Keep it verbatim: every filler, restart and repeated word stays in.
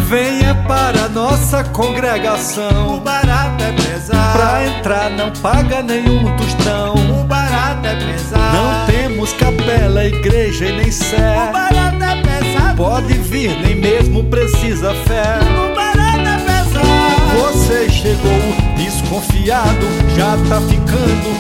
Venha para nossa congregação. O barato é pesado. Pra entrar não paga nenhum tostão. O barato é pesado. Não temos capela, igreja e nem sé. O barato é pesado. Pode vir, nem mesmo precisa fé. O barato é pesado. Você chegou desconfiado, já tá ficando